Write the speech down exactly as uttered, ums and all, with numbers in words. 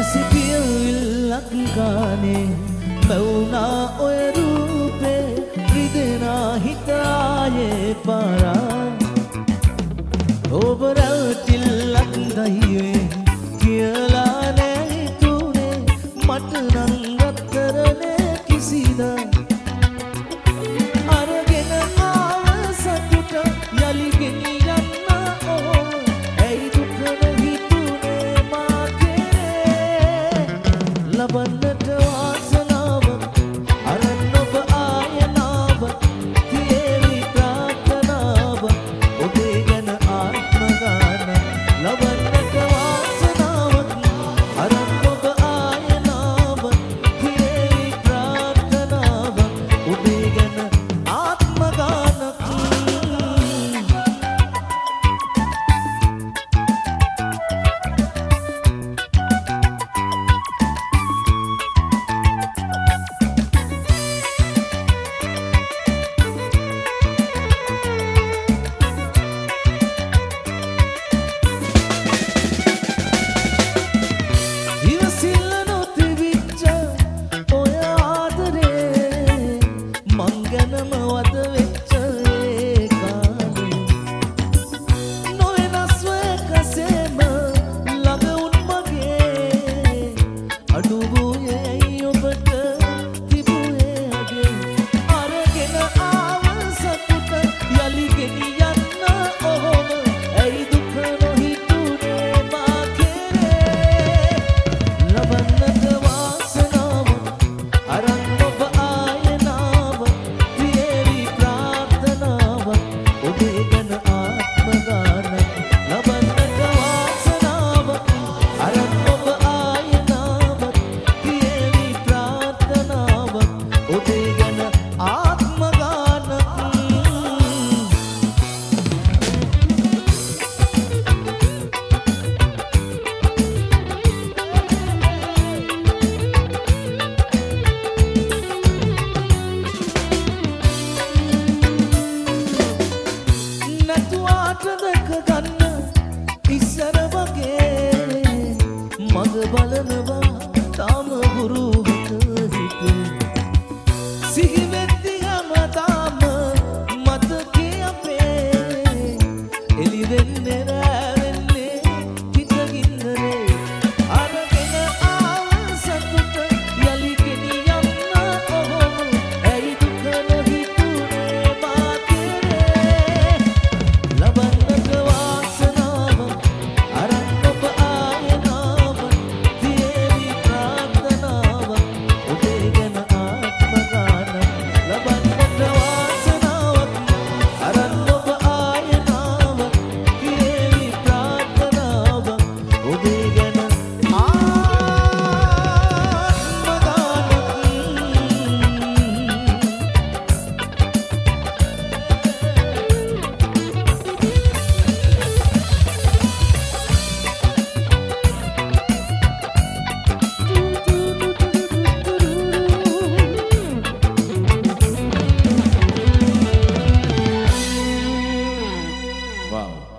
මැසිපියවිල්ලක් ගානේ මැවුනා ඔය රූපේ රිදෙනා හිතායේ පාරා ඔබ රැවටිල්ලක් දහිවේ කියලා නෑ හිතුනේ මට නම් අත්තරනේ කිසිදා අරගෙන ආව සතුට යලි ගෙනියන්න ඕම ඇයි දුක නොහිතුනේ මා කෙරේ ලබන්නට වාසනාව අරන් ඔබ ආයනාව තියේවි ප්‍රාර්ථනාව ඔබේ ගැන ආත්ම ගාන ලබන්නට වාසනාව අරන් ඔබ ආයනාව තියේවි ප්‍රාර්ථනාව ඔබේ ගැන ආත්ම ගාන ඉවසිල්ල නොතිබිච්ච ඔය ආදරේ මං ගැනම වද වෙච්ච ඒ කාලේ නොවෙනස්ව එකසේම ළඟ උන් මගේ අඩු වූයේ ඇයි ඔබට තිබුවේ අගේ අරගෙන ආව සතුට යලි ගෙනියන්න ඔහොම ඇයි දුක නොහිතුනේ මා කෙරේ ලබන්නට වාසනාව අරන් ඔබ ආයනාව තියේවි ප්‍රාර්ථනාව ඔබේ ගැන ආත්ම ගාන ලබන්නට වාසනාව අරන් ඔබ ආයනාව තියේවි ප්‍රාර්ථනාව ඔබේ ගැන ආත්ම ගාන නැතුවාට දැක ගන්න ඉස්සර වගේ මග බලනවා තාම ගුරු හත හිතේ සිහි වෙද්දි හැමදාම මතකේ අපේ එලි වෙන්නේ නෑ වෙන්නේ හිතගින්නනේ අරගෙන ආව සතුට යලි ගෙනියන්න ඔහොම ඇයි දුක නොහිතුනේ මා කෙරේ ලබන්නට වාසනාව අරන් ඔබ ආයනාව තියේවි ප්‍රාර්ථනාව ඔබේ ගැන ආත්ම ගාන ලබන්නට වාසනාව අරන් ඔබ ආයනාව තියේවි ප්‍රාර්ථනාව ඔබේ ගැන ආත්ම ගාන Wow.